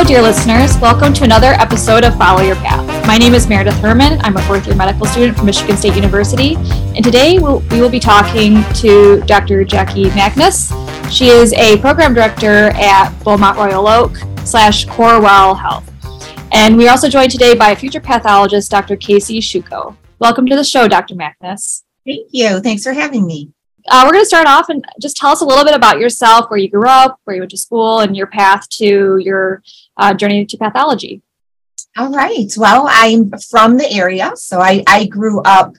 dear listeners. Welcome to another episode of Follow Your Path. My name is Meredith Herman. I'm a fourth-year medical student from Michigan State University, and today we will be talking to Dr. Jackie Magnus. She is a program director at Beaumont Royal Oak / Corewell Health. And we are also joined today by future pathologist, Dr. Casey Shuko. Welcome to the show, Dr. Magnus. Thank you. Thanks for having me. We're going to start off and just tell us a little bit about yourself, where you grew up, where you went to school, and your path to your journey to pathology. All right. Well, I'm from the area. So I grew up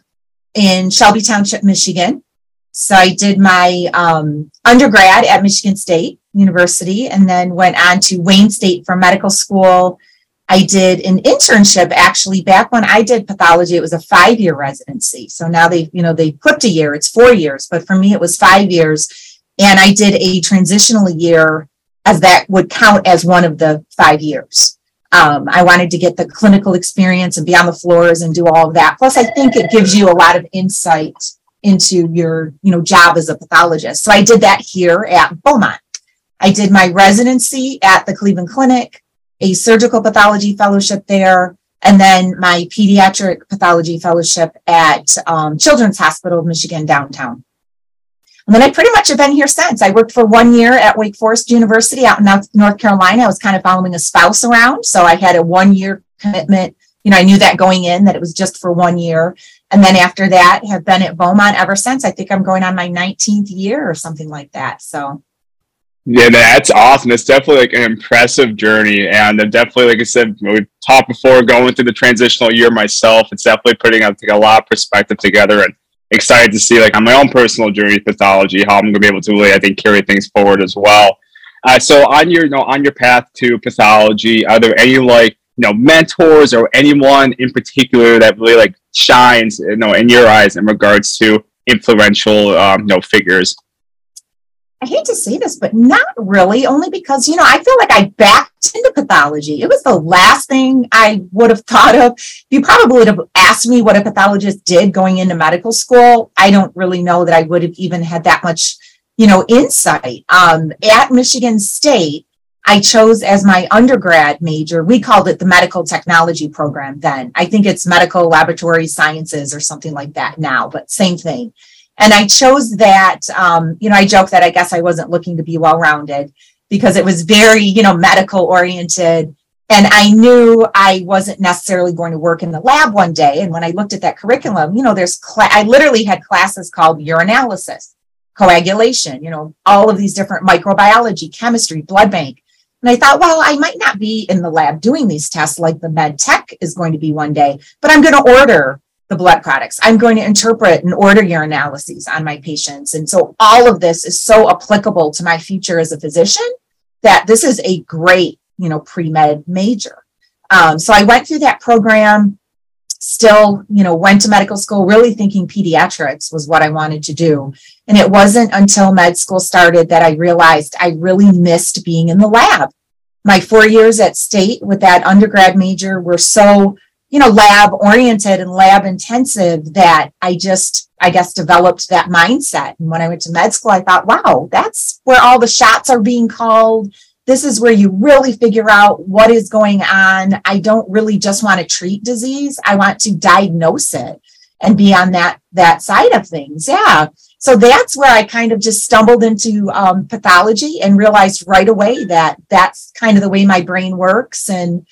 in Shelby Township, Michigan. So I did my undergrad at Michigan State University and then went on to Wayne State for medical school. I did an internship actually back when I did pathology. It was a 5-year residency. So now they clipped a year. It's 4 years, but for me it was 5 years. And I did a transitional year as that would count as one of the 5 years. I wanted to get the clinical experience and be on the floors and do all of that. Plus, I think it gives you a lot of insight into your, job as a pathologist. So I did that here at Beaumont. I did my residency at the Cleveland Clinic, a surgical pathology fellowship there, and then my pediatric pathology fellowship at Children's Hospital of Michigan downtown. And then I pretty much have been here since. I worked for 1 year at Wake Forest University out in North Carolina. I was kind of following a spouse around, so I had a 1 year commitment. I knew that going in that it was just for 1 year. And then after that, have been at Beaumont ever since. I think I'm going on my 19th year or something like that. So. Yeah, that's awesome. It's definitely like an impressive journey. And definitely, like I said, we've talked before going through the transitional year myself. It's definitely putting a lot of perspective together and excited to see like on my own personal journey to pathology, how I'm going to be able to really, I think, carry things forward as well. So on your path to pathology, are there any mentors or anyone in particular that really shines, in your eyes in regards to influential, figures? I hate to say this, but not really, only because, I feel like I backed into pathology. It was the last thing I would have thought of. You probably would have asked me what a pathologist did going into medical school. I don't really know that I would have even had that much, insight. At Michigan State, I chose as my undergrad major, we called it the medical technology program then. I think it's medical laboratory sciences or something like that now, but same thing. And I chose that, I joke that I guess I wasn't looking to be well-rounded because it was very, medical oriented. And I knew I wasn't necessarily going to work in the lab one day. And when I looked at that curriculum, I literally had classes called urinalysis, coagulation, all of these different microbiology, chemistry, blood bank. And I thought, well, I might not be in the lab doing these tests like the med tech is going to be one day, but I'm going to order the blood products. I'm going to interpret and order urinalyses on my patients. And so all of this is so applicable to my future as a physician that this is a great, pre-med major. So I went through that program, still, went to medical school, really thinking pediatrics was what I wanted to do. And it wasn't until med school started that I realized I really missed being in the lab. My 4 years at State with that undergrad major were so lab oriented and lab intensive that I guess, developed that mindset. And when I went to med school, I thought, wow, that's where all the shots are being called. This is where you really figure out what is going on. I don't really just want to treat disease. I want to diagnose it and be on that side of things. Yeah. So that's where I kind of just stumbled into pathology and realized right away that that's kind of the way my brain works. And,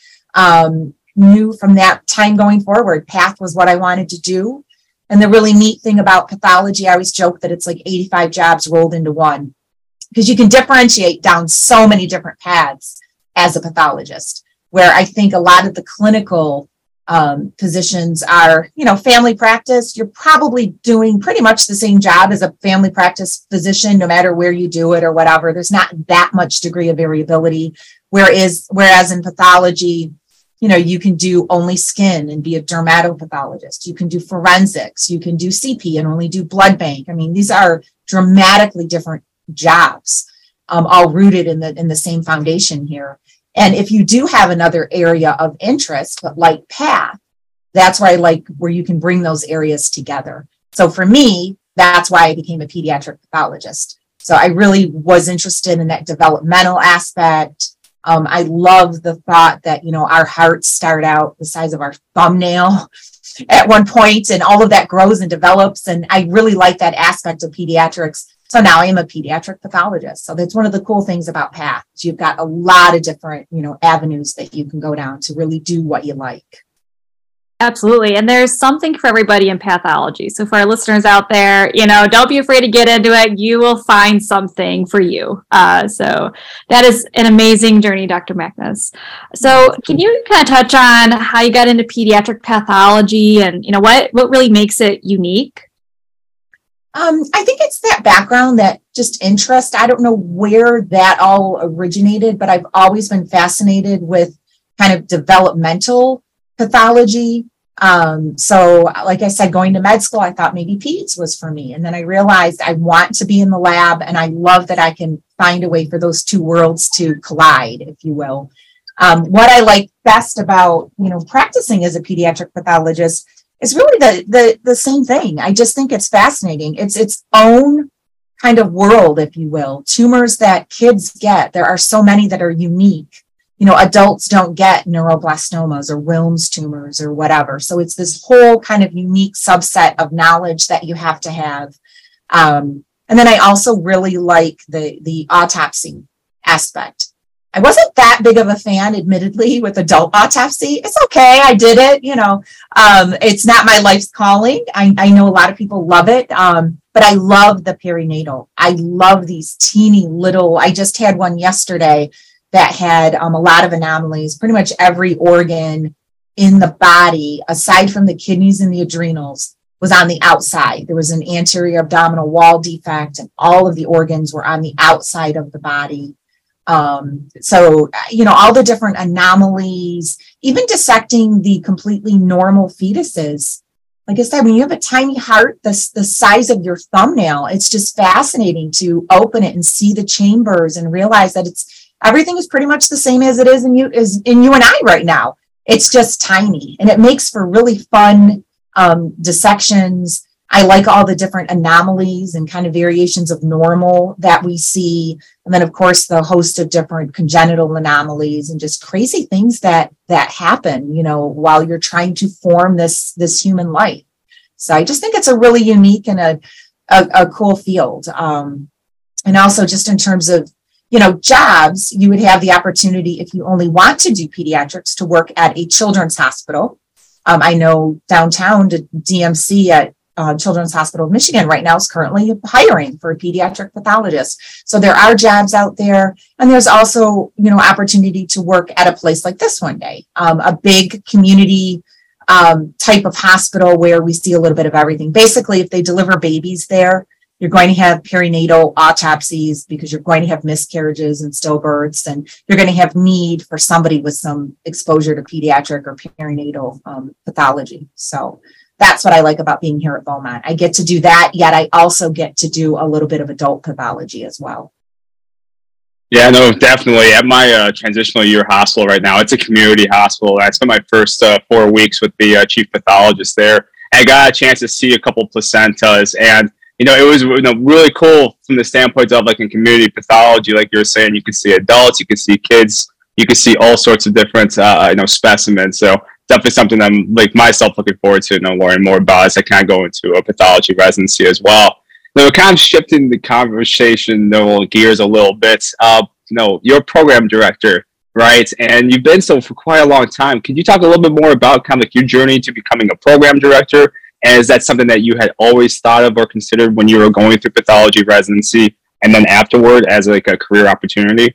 knew from that time going forward, path was what I wanted to do. And the really neat thing about pathology, I always joke that it's like 85 jobs rolled into one, because you can differentiate down so many different paths as a pathologist, where I think a lot of the clinical positions are, family practice. You're probably doing pretty much the same job as a family practice physician, no matter where you do it or whatever. There's not that much degree of variability. Whereas in pathology, you can do only skin and be a dermatopathologist. You can do forensics. You can do CP and only do blood bank. I mean, these are dramatically different jobs, all rooted in the same foundation here. And if you do have another area of interest, but like path, that's why I like where you can bring those areas together. So for me, that's why I became a pediatric pathologist. So I really was interested in that developmental aspect, I love the thought that, our hearts start out the size of our thumbnail at one point, and all of that grows and develops. And I really like that aspect of pediatrics. So now I am a pediatric pathologist. So that's one of the cool things about PATH. You've got a lot of different, avenues that you can go down to really do what you like. Absolutely. And there's something for everybody in pathology. So for our listeners out there, don't be afraid to get into it. You will find something for you. So that is an amazing journey, Dr. Magnus. So can you kind of touch on how you got into pediatric pathology and, what really makes it unique? I think it's that background, that just interest. I don't know where that all originated, but I've always been fascinated with kind of developmental pathology. So like I said, going to med school, I thought maybe peds was for me. And then I realized I want to be in the lab, and I love that I can find a way for those two worlds to collide, if you will. What I like best about, practicing as a pediatric pathologist is really the same thing. I just think it's fascinating. It's its own kind of world, if you will. Tumors that kids get, there are so many that are unique. Adults don't get neuroblastomas or Wilms tumors or whatever. So it's this whole kind of unique subset of knowledge that you have to have. And then I also really like the autopsy aspect. I wasn't that big of a fan, admittedly, with adult autopsy. It's okay. I did it. It's not my life's calling. I know a lot of people love it. But I love the perinatal. I love these teeny little, I just had one yesterday that had a lot of anomalies. Pretty much every organ in the body, aside from the kidneys and the adrenals, was on the outside. There was an anterior abdominal wall defect, and all of the organs were on the outside of the body. So, all the different anomalies, even dissecting the completely normal fetuses. Like I said, when you have a tiny heart, the size of your thumbnail, it's just fascinating to open it and see the chambers and realize that everything is pretty much the same as it is in you and I right now. It's just tiny, and it makes for really fun dissections. I like all the different anomalies and kind of variations of normal that we see. And then, of course, the host of different congenital anomalies and just crazy things that happen, while you're trying to form this human life. So I just think it's a really unique and a cool field. And also just in terms of, jobs, you would have the opportunity, if you only want to do pediatrics, to work at a children's hospital. I know downtown to DMC at Children's Hospital of Michigan right now is currently hiring for a pediatric pathologist. So there are jobs out there. And there's also, opportunity to work at a place like this one day, a big community type of hospital where we see a little bit of everything. Basically, if they deliver babies there, you're going to have perinatal autopsies because you're going to have miscarriages and stillbirths, and you're going to have need for somebody with some exposure to pediatric or perinatal pathology. So that's what I like about being here at Beaumont. I get to do that, yet I also get to do a little bit of adult pathology as well. Yeah, no, definitely. At my transitional year hospital right now, it's a community hospital. I spent my first 4 weeks with the chief pathologist there. I got a chance to see a couple placentas, and it was really cool from the standpoint of like in community pathology, like you're saying, you can see adults, you can see kids, you can see all sorts of different specimens. So definitely something I'm like myself looking forward to learning more about as I kind of go into a pathology residency as well. Now, kind of shifting the conversation gears a little bit. You're a program director, right? And you've been so for quite a long time. Could you talk a little bit more about kind of like your journey to becoming a program director? And is that something that you had always thought of or considered when you were going through pathology residency and then afterward as like a career opportunity?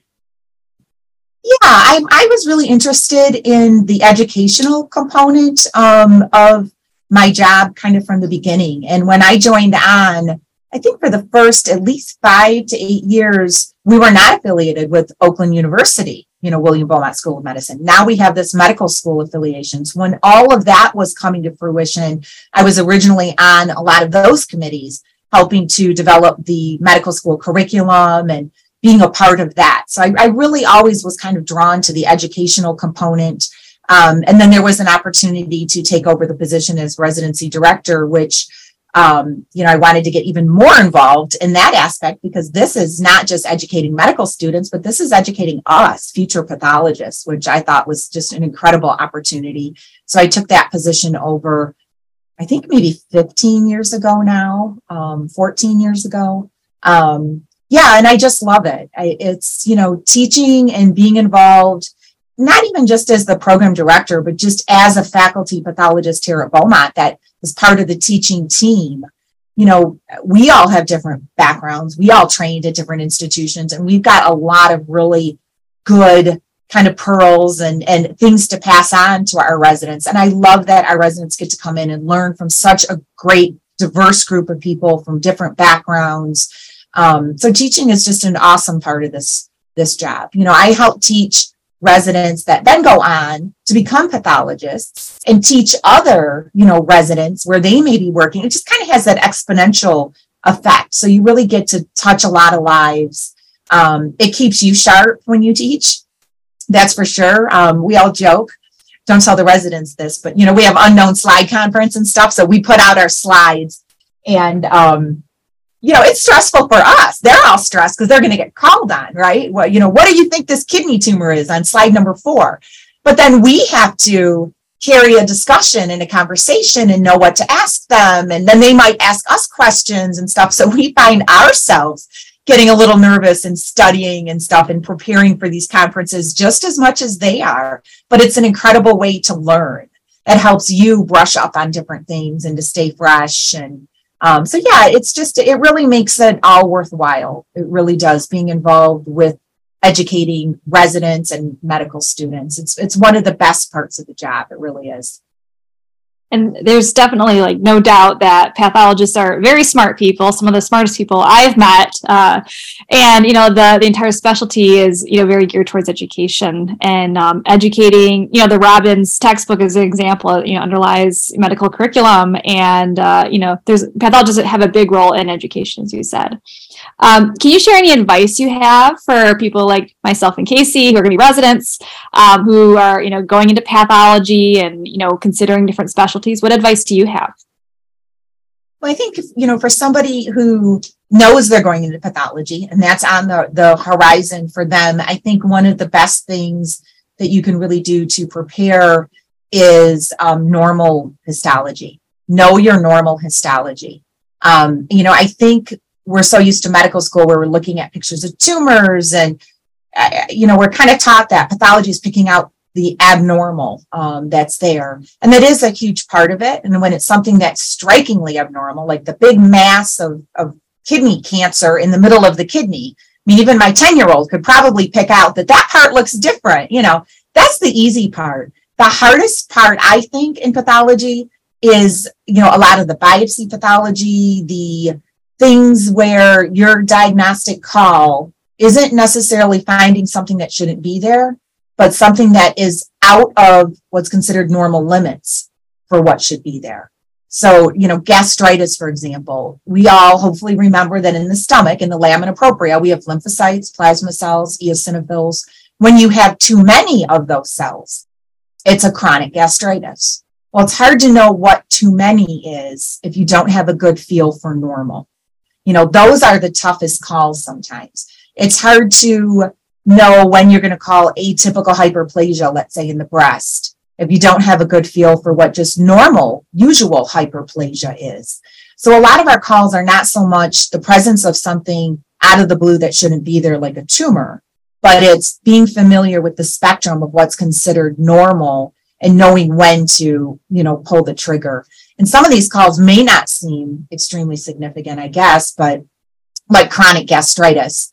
Yeah, I was really interested in the educational component of my job kind of from the beginning. And when I joined on, I think for the first at least 5 to 8 years, we were not affiliated with Oakland University, William Beaumont School of Medicine. Now we have this medical school affiliations. When all of that was coming to fruition, I was originally on a lot of those committees, helping to develop the medical school curriculum and being a part of that. So I really always was kind of drawn to the educational component. And then there was an opportunity to take over the position as residency director, which I wanted to get even more involved in that aspect, because this is not just educating medical students, but this is educating us, future pathologists, which I thought was just an incredible opportunity. So I took that position over, I think maybe 15 years ago now, 14 years ago. And I just love it. It's, teaching and being involved, not even just as the program director, but just as a faculty pathologist here at Beaumont that was part of the teaching team. We all have different backgrounds. We all trained at different institutions, and we've got a lot of really good kind of pearls and things to pass on to our residents. And I love that our residents get to come in and learn from such a great, diverse group of people from different backgrounds. So teaching is just an awesome part of this job. I help teach residents that then go on to become pathologists and teach other, residents where they may be working. It just kind of has that exponential effect. So you really get to touch a lot of lives. It keeps you sharp when you teach. That's for sure. We all joke, don't tell the residents this, but we have unknown slide conference and stuff. So we put out our slides, and it's stressful for us. They're all stressed because they're going to get called on, right? Well, what do you think this kidney tumor is on slide number 4? But then we have to carry a discussion and a conversation and know what to ask them. And then they might ask us questions and stuff. So we find ourselves getting a little nervous and studying and stuff and preparing for these conferences just as much as they are. But it's an incredible way to learn. It helps you brush up on different things and to stay fresh. And it really makes it all worthwhile. It really does, being involved with educating residents and medical students. It's one of the best parts of the job. It really is. And there's definitely no doubt that pathologists are very smart people, some of the smartest people I've met. And the entire specialty is, very geared towards education and educating. The Robbins textbook is an example, underlies medical curriculum. And, there's pathologists that have a big role in education, as you said. Can you share any advice you have for people like myself and Casey, who are going to be residents, who are, going into pathology and, considering different specialties? What advice do you have? Well, I think, for somebody who knows they're going into pathology and that's on the horizon for them, I think one of the best things that you can really do to prepare is normal histology. Know your normal histology. I think we're so used to medical school where we're looking at pictures of tumors and, we're kind of taught that pathology is picking out the abnormal that's there. And that is a huge part of it. And when it's something that's strikingly abnormal, like the big mass of kidney cancer in the middle of the kidney, even my 10-year-old could probably pick out that part looks different. That's the easy part. The hardest part, I think, in pathology is, a lot of the biopsy pathology, the things where your diagnostic call isn't necessarily finding something that shouldn't be there, but something that is out of what's considered normal limits for what should be there. So, gastritis, for example, we all hopefully remember that in the stomach, in the lamina propria, we have lymphocytes, plasma cells, eosinophils. When you have too many of those cells, it's a chronic gastritis. Well, it's hard to know what too many is if you don't have a good feel for normal. Those are the toughest calls sometimes. It's hard to know when you're going to call atypical hyperplasia, let's say in the breast, if you don't have a good feel for what just normal, usual hyperplasia is. So a lot of our calls are not so much the presence of something out of the blue that shouldn't be there, like a tumor, but it's being familiar with the spectrum of what's considered normal and knowing when to, pull the trigger. And some of these calls may not seem extremely significant, I guess, but like chronic gastritis,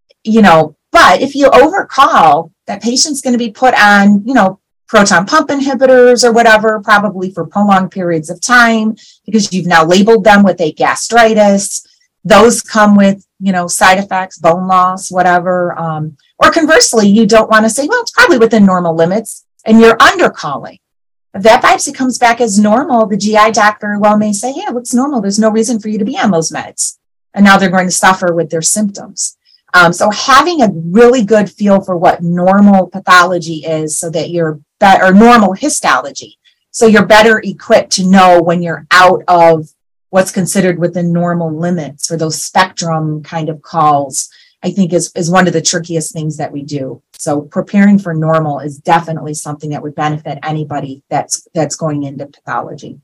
but if you overcall, that patient's going to be put on, proton pump inhibitors or whatever, probably for prolonged periods of time, because you've now labeled them with a gastritis. Those come with, side effects, bone loss, whatever. Or conversely, you don't want to say, well, it's probably within normal limits, and you're undercalling. If that biopsy comes back as normal, the GI doctor may say, yeah, it looks normal. There's no reason for you to be on those meds. And now they're going to suffer with their symptoms. So having a really good feel for what normal pathology is so that or normal histology, so you're better equipped to know when you're out of what's considered within normal limits, or those spectrum kind of calls, I think is one of the trickiest things that we do. So preparing for normal is definitely something that would benefit anybody that's going into pathology.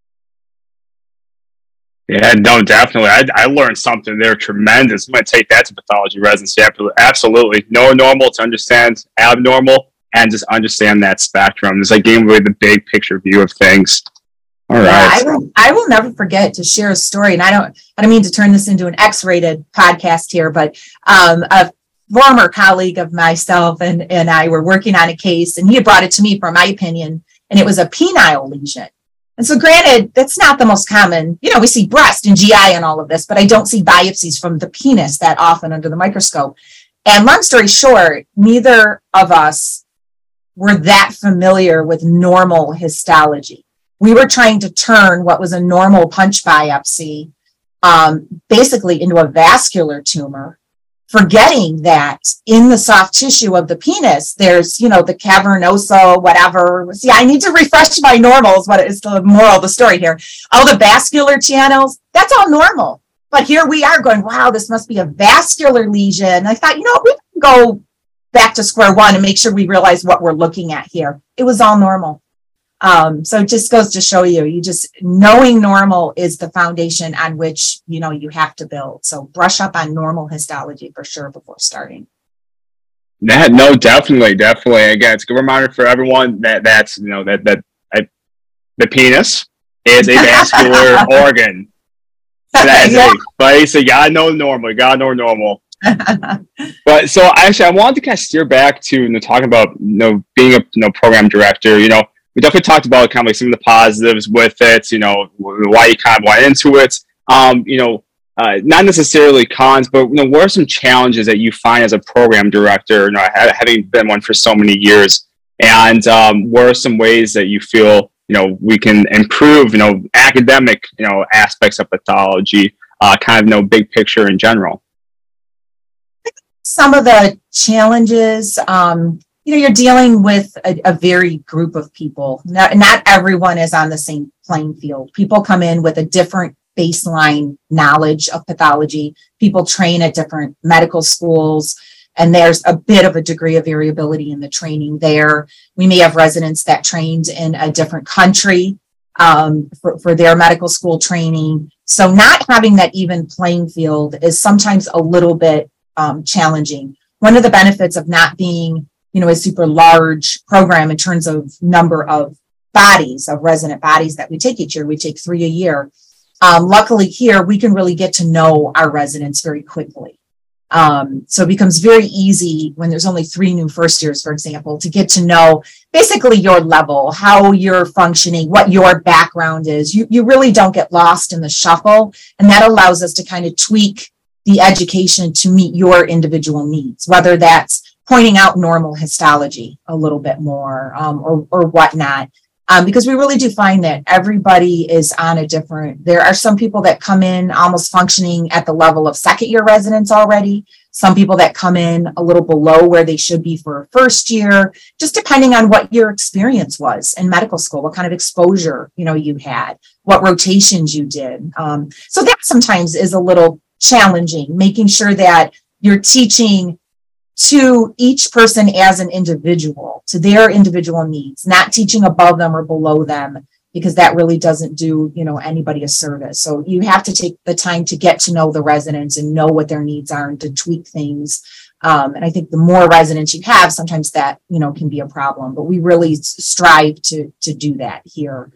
Yeah, no, definitely. I learned something there tremendous. I'm going to take that to pathology residency. Absolutely. Know normal to understand abnormal and just understand that spectrum. It's like getting away the big picture view of things. All right. I will never forget to share a story, and I don't mean to turn this into an X-rated podcast here, but a former colleague of myself and I were working on a case, and he had brought it to me for my opinion, and it was a penile lesion. And so granted, that's not the most common, we see breast and GI and all of this, but I don't see biopsies from the penis that often under the microscope. And long story short, neither of us were that familiar with normal histology. We were trying to turn what was a normal punch biopsy basically into a vascular tumor, forgetting that in the soft tissue of the penis, there's, the cavernosa, whatever. See, I need to refresh my normals, what is the moral of the story here. All the vascular channels, that's all normal. But here we are going, wow, this must be a vascular lesion. I thought, we can go back to square one and make sure we realize what we're looking at here. It was all normal. So it just goes to show you just knowing normal is the foundation on which, you have to build. So brush up on normal histology for sure before starting. Yeah, no, definitely. Again, it's a good reminder for everyone that the penis is a vascular organ. But you gotta know normal. But so actually, I wanted to kind of steer back to talking about being a program director. We definitely talked about kind of like some of the positives with it, why you kind of went into it. Not necessarily cons, but what are some challenges that you find as a program director, having been one for so many years? And what are some ways that you feel, we can improve, academic, aspects of pathology, kind of, big picture in general? Some of the challenges, you're dealing with a varied group of people. Not everyone is on the same playing field. People come in with a different baseline knowledge of pathology. People train at different medical schools, and there's a bit of a degree of variability in the training there. We may have residents that trained in a different country for their medical school training. So not having that even playing field is sometimes a little bit challenging. One of the benefits of not being a super large program in terms of number of bodies, of resident bodies that we take each year. We take 3 a year. Luckily here, we can really get to know our residents very quickly. So it becomes very easy when there's only 3 new first years, for example, to get to know basically your level, how you're functioning, what your background is. You really don't get lost in the shuffle. And that allows us to kind of tweak the education to meet your individual needs, whether that's pointing out normal histology a little bit more or whatnot, because we really do find that everybody is on a different, there are some people that come in almost functioning at the level of second year residents already, some people that come in a little below where they should be for first year, just depending on what your experience was in medical school, what kind of exposure, you had, what rotations you did. So that sometimes is a little challenging, making sure that you're teaching to each person as an individual, to their individual needs, not teaching above them or below them, because that really doesn't do, anybody a service. So you have to take the time to get to know the residents and know what their needs are and to tweak things. And I think the more residents you have, sometimes that, can be a problem, but we really strive to do that here.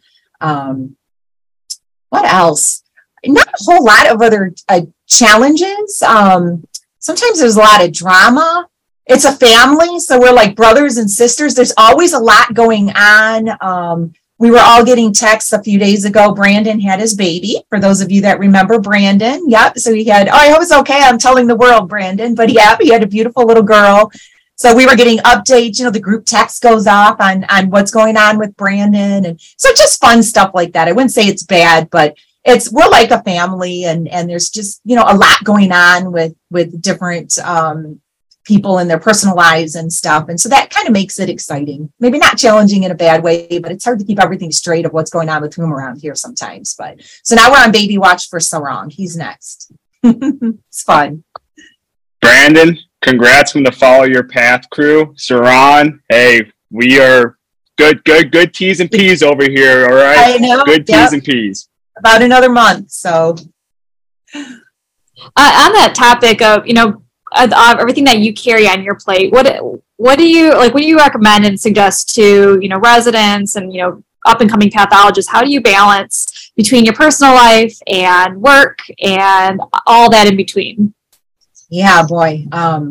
What else? Not a whole lot of other challenges. Sometimes there's a lot of drama. It's a family, so we're like brothers and sisters. There's always a lot going on. We were all getting texts a few days ago. Brandon had his baby. For those of you that remember Brandon, yep. So he had, I hope it's okay. I'm telling the world, Brandon, but yeah, he had a beautiful little girl. So we were getting updates. The group text goes off on what's going on with Brandon, and so just fun stuff like that. I wouldn't say it's bad, but we're like a family, and there's just a lot going on with different people in their personal lives and stuff. And so that kind of makes it exciting. Maybe not challenging in a bad way, but it's hard to keep everything straight of what's going on with whom around here sometimes. But so now we're on baby watch for Sarang. He's next. It's fun. Brandon, congrats from the Follow Your Path crew. Sarang, hey, we are good T's and P's over here. All right. I know. Good T's and P's. About another month. So on that topic of, everything that you carry on your plate, what do you recommend and suggest to, residents and, up and coming pathologists? How do you balance between your personal life and work and all that in between? Yeah, boy.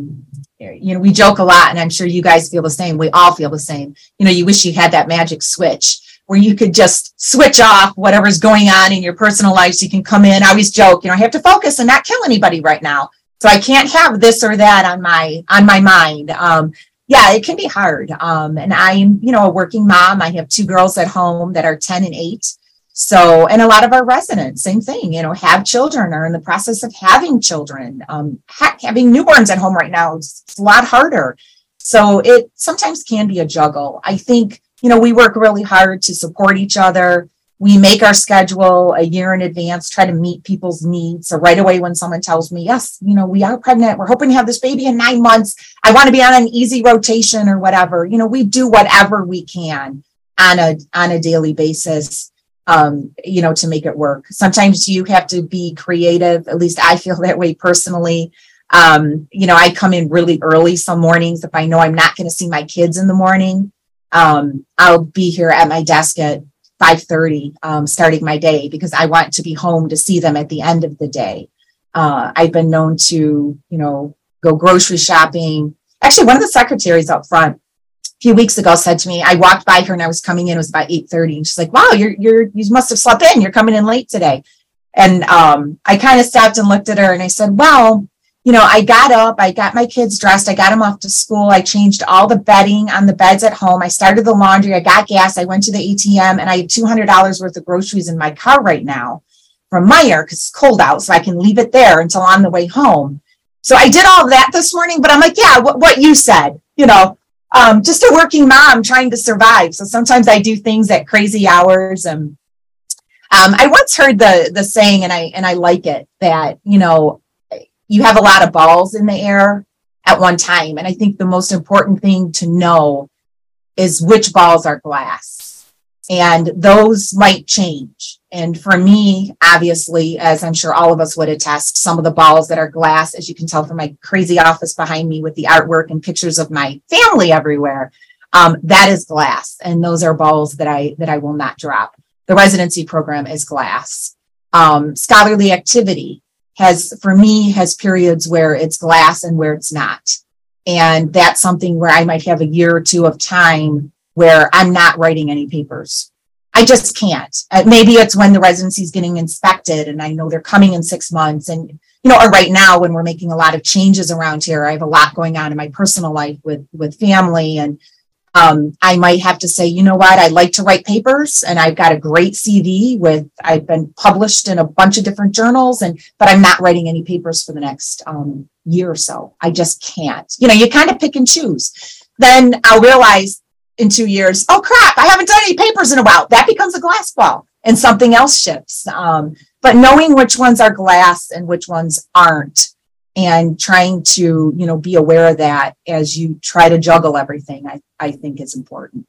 We joke a lot, and I'm sure you guys feel the same. We all feel the same. You wish you had that magic switch where you could just switch off whatever's going on in your personal life so you can come in. I always joke, I have to focus and not kill anybody right now. So I can't have this or that on my mind. Yeah, it can be hard. And I'm, a working mom. I have 2 girls at home that are 10 and 8. So, and a lot of our residents, same thing, have children, are in the process of having children. Having newborns at home right now, it's a lot harder. So it sometimes can be a juggle. I think, we work really hard to support each other. We make our schedule a year in advance, try to meet people's needs. So right away when someone tells me, yes, we are pregnant, we're hoping to have this baby in 9 months, I want to be on an easy rotation or whatever, we do whatever we can on a daily basis, to make it work. Sometimes you have to be creative. At least I feel that way personally. I come in really early some mornings. If I know I'm not going to see my kids in the morning, I'll be here at my desk at 5:30, starting my day, because I want to be home to see them at the end of the day. I've been known to, go grocery shopping. Actually, one of the secretaries up front a few weeks ago said to me, I walked by her and I was coming in, it was about 8:30. And she's like, wow, you must have slept in. You're coming in late today. And I kind of stopped and looked at her and I said, well, I got up, I got my kids dressed, I got them off to school, I changed all the bedding on the beds at home, I started the laundry, I got gas, I went to the ATM, and I have $200 worth of groceries in my car right now from Meijer because it's cold out, so I can leave it there until on the way home. So I did all of that this morning, but I'm like, yeah, what you said, just a working mom trying to survive. So sometimes I do things at crazy hours. And I once heard the saying, and I like it, that, you have a lot of balls in the air at one time. And I think the most important thing to know is which balls are glass, and those might change. And for me, obviously, as I'm sure all of us would attest, some of the balls that are glass, as you can tell from my crazy office behind me with the artwork and pictures of my family everywhere, that is glass. And those are balls that I will not drop. The residency program is glass. Scholarly activity has periods where it's glass and where it's not. And that's something where I might have a year or two of time where I'm not writing any papers. I just can't. Maybe it's when the residency is getting inspected and I know they're coming in 6 months. And, or right now when we're making a lot of changes around here, I have a lot going on in my personal life with family. And I might have to say, you know what, I like to write papers, and I've got a great CV I've been published in a bunch of different journals, but I'm not writing any papers for the next year or so. I just can't. You kind of pick and choose. Then I'll realize in 2 years, oh crap, I haven't done any papers in a while. That becomes a glass ball and something else shifts. But knowing which ones are glass and which ones aren't, and trying to, be aware of that as you try to juggle everything, I think is important.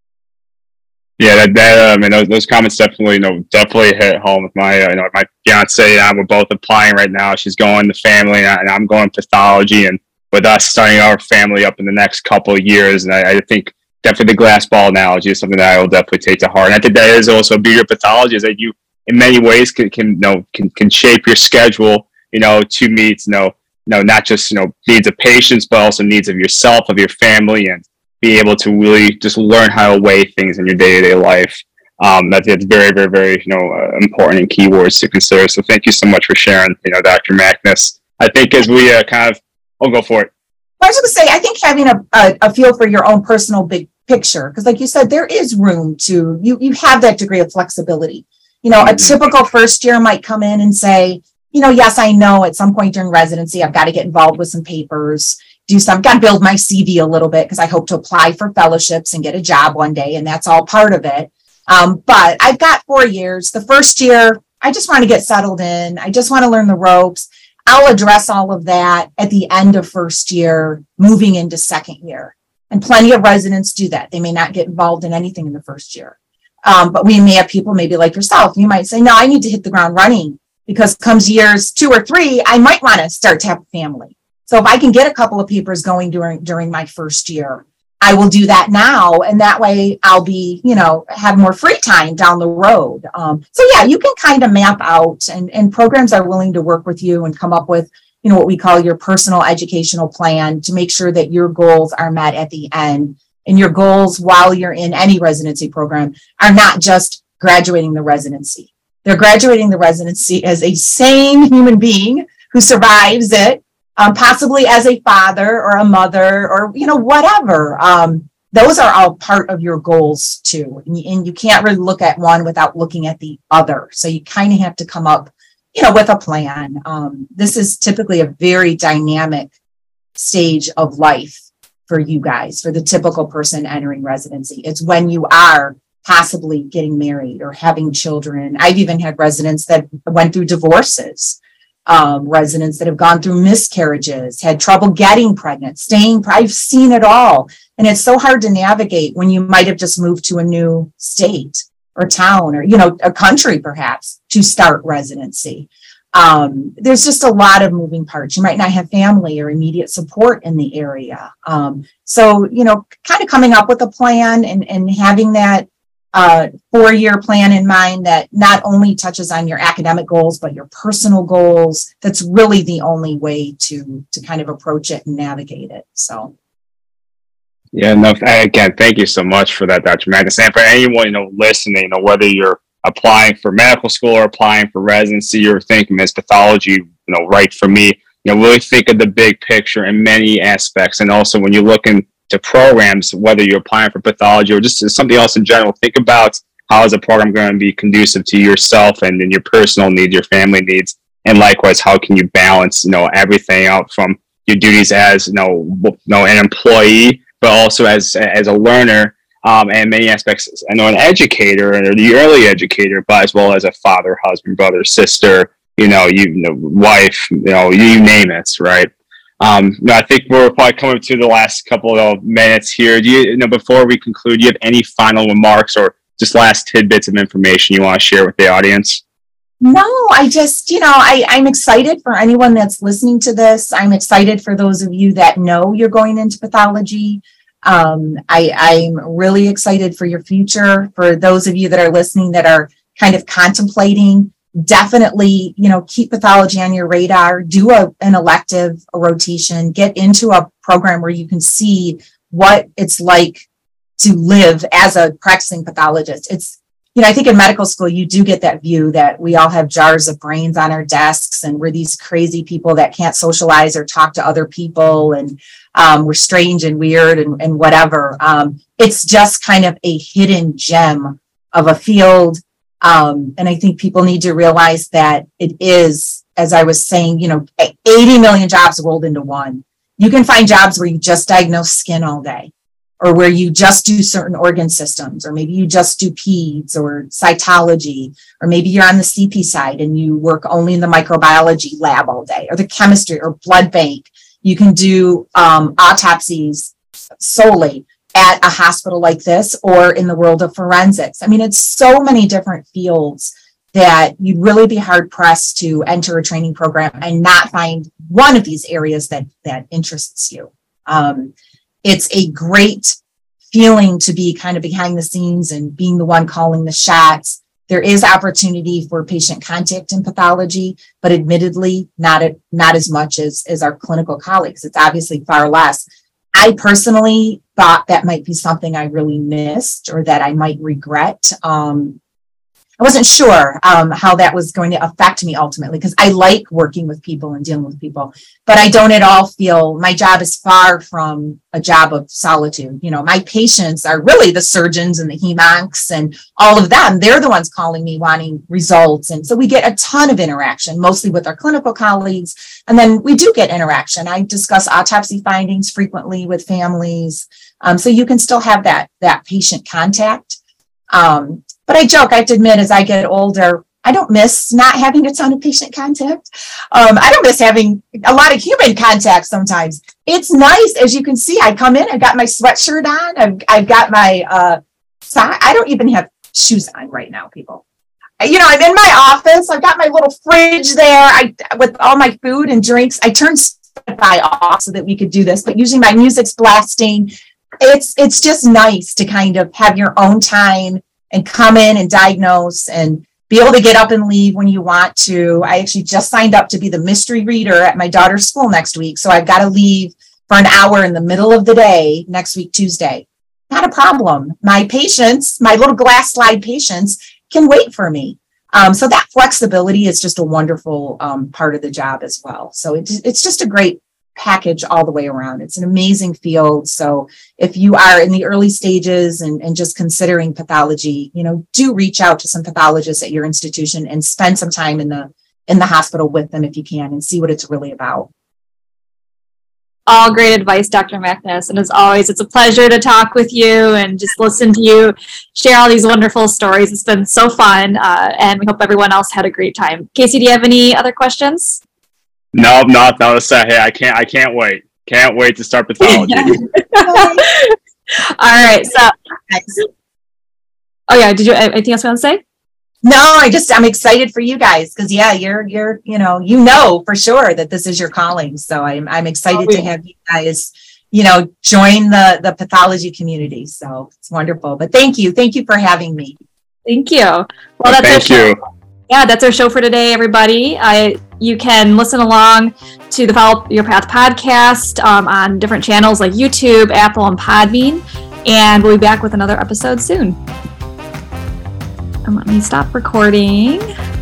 Yeah, those comments definitely hit home with my, my fiance and I, we're both applying right now. She's going to family and I'm going pathology, and with us starting our family up in the next couple of years. And I think definitely the glass ball analogy is something that I will definitely take to heart. And I think that is also a beauty of pathology, is that you, in many ways, can shape your schedule, to meet, not just, needs of patients, but also needs of yourself, of your family, and be able to really just learn how to weigh things in your day-to-day life. That's very, very, very, important and key words to consider. So thank you so much for sharing, Dr. Magnus. I think as we I'll go for it. I was going to say, I think having a feel for your own personal big picture, because like you said, there is room to, you have that degree of flexibility. A typical first year might come in and say, yes, I know at some point during residency, I've got to get involved with some papers. do some, got to build my CV a little bit because I hope to apply for fellowships and get a job one day. And that's all part of it. But I've got 4 years. The first year, I just want to get settled in. I just want to learn the ropes. I'll address all of that at the end of first year, moving into second year. And plenty of residents do that. They may not get involved in anything in the first year. But we may have people maybe like yourself. You might say, no, I need to hit the ground running because comes years 2 or 3, I might want to start to have a family. So if I can get a couple of papers going during my first year, I will do that now. And that way I'll be, have more free time down the road. So yeah, you can kind of map out and programs are willing to work with you and come up with, what we call your personal educational plan to make sure that your goals are met at the end. And your goals while you're in any residency program are not just graduating the residency. They're graduating the residency as a sane human being who survives it, possibly as a father or a mother or, whatever. Those are all part of your goals too. And you can't really look at one without looking at the other. So you kind of have to come up, with a plan. This is typically a very dynamic stage of life for you guys, for the typical person entering residency. It's when you are possibly getting married or having children. I've even had residents that went through divorces, residents that have gone through miscarriages, had trouble getting pregnant, I've seen it all. And it's so hard to navigate when you might have just moved to a new state or town or, a country perhaps to start residency. There's just a lot of moving parts. You might not have family or immediate support in the area. So, kind of coming up with a plan and having that 4-year plan in mind that not only touches on your academic goals, but your personal goals. That's really the only way to kind of approach it and navigate it. So. Yeah, no, again, thank you so much for that, Dr. Magnus. And for anyone, listening, whether you're applying for medical school or applying for residency, you're thinking, is pathology, right for me? Really think of the big picture in many aspects. And also when you look into programs, whether you're applying for pathology or just something else in general, think about how is a program going to be conducive to yourself and then your personal needs, your family needs. And likewise, how can you balance, everything out from your duties as, an employee, but also as a learner, and many aspects, an educator or the early educator, but as well as a father, husband, brother, sister, wife, you name it, right? I think we're probably coming to the last couple of minutes here. Do you, before we conclude, do you have any final remarks or just last tidbits of information you want to share with the audience? No, I just, I'm excited for anyone that's listening to this. I'm excited for those of you that know you're going into pathology. I'm really excited for your future. For those of you that are listening that are kind of contemplating, definitely, keep pathology on your radar, do an elective, a rotation, get into a program where you can see what it's like to live as a practicing pathologist. It's, I think in medical school, you do get that view that we all have jars of brains on our desks and we're these crazy people that can't socialize or talk to other people and we're strange and weird and whatever. It's just kind of a hidden gem of a field. And I think people need to realize that it is, as I was saying, 80 million jobs rolled into one. You can find jobs where you just diagnose skin all day, or where you just do certain organ systems, or maybe you just do peds or cytology, or maybe you're on the CP side and you work only in the microbiology lab all day, or the chemistry or blood bank. You can do autopsies solely at a hospital like this or in the world of forensics. I mean, it's so many different fields that you'd really be hard pressed to enter a training program and not find one of these areas that interests you. It's a great feeling to be kind of behind the scenes and being the one calling the shots. There is opportunity for patient contact in pathology, but admittedly, not as much as our clinical colleagues. It's obviously far less. I personally thought that might be something I really missed or that I might regret. I wasn't sure how that was going to affect me ultimately, because I like working with people and dealing with people, but I don't at all feel my job is far from a job of solitude. You know, my patients are really the surgeons and the hemoncs and all of them. They're the ones calling me wanting results. And so we get a ton of interaction, mostly with our clinical colleagues. And then we do get interaction. I discuss autopsy findings frequently with families. So you can still have that patient contact. But I joke, I have to admit, as I get older, I don't miss not having a ton of patient contact. I don't miss having a lot of human contact sometimes. It's nice. As you can see, I come in, I've got my sweatshirt on. I've got my sock. I don't even have shoes on right now, people. You know, I'm in my office. I've got my little fridge there with all my food and drinks. I turned Spotify off so that we could do this, but usually my music's blasting. It's just nice to kind of have your own time and come in and diagnose and be able to get up and leave when you want to. I actually just signed up to be the mystery reader at my daughter's school next week. So I've got to leave for an hour in the middle of the day next week, Tuesday. Not a problem. My patients, my little glass slide patients, can wait for me. So that flexibility is just a wonderful part of the job as well. So it's just a great package all the way around. It's an amazing field. So if you are in the early stages and just considering pathology, you know, do reach out to some pathologists at your institution and spend some time in the hospital with them if you can, and see what it's really about. All great advice, Dr. Magnus. And as always, it's a pleasure to talk with you and just listen to you share all these wonderful stories. It's been so fun. And we hope everyone else had a great time. Casey, do you have any other questions? No. Hey, I can't wait. Can't wait to start pathology. Oh, All right. So, oh yeah, did you anything else you want to say? No, I'm excited for you guys because you're you know for sure that this is your calling. So I'm excited to have you guys, join the pathology community. So it's wonderful. But thank you for having me. Thank you. Well, that's thank you. Yeah, that's our show for today, everybody. You can listen along to the Follow Your Path podcast on different channels like YouTube, Apple, and Podbean. And we'll be back with another episode soon. And let me stop recording.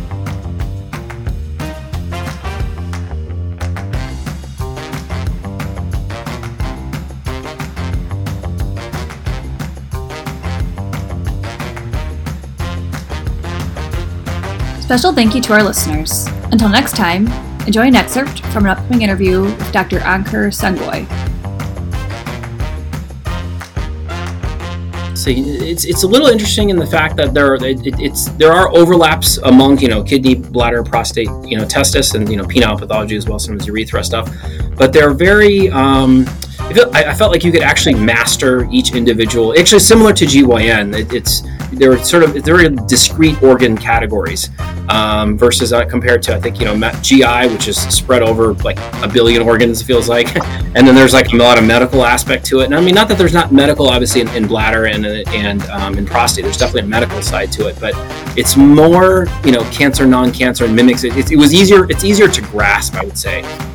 Special thank you to our listeners. Until next time, enjoy an excerpt from an upcoming interview with Dr. Ankur Sangoy. So it's a little interesting in the fact that there are overlaps among kidney, bladder, prostate, testis, and penile pathology as well, some of the urethra stuff, but they're very. I felt like you could actually master each individual. Actually, similar to GYN, they're very discrete organ categories versus compared to I think GI, which is spread over like a billion organs, it feels like, and then there's like a lot of medical aspect to it. And I mean, not that there's not medical obviously in bladder and in prostate. There's definitely a medical side to it, but it's more cancer, non-cancer, and mimics it. It's easier to grasp, I would say.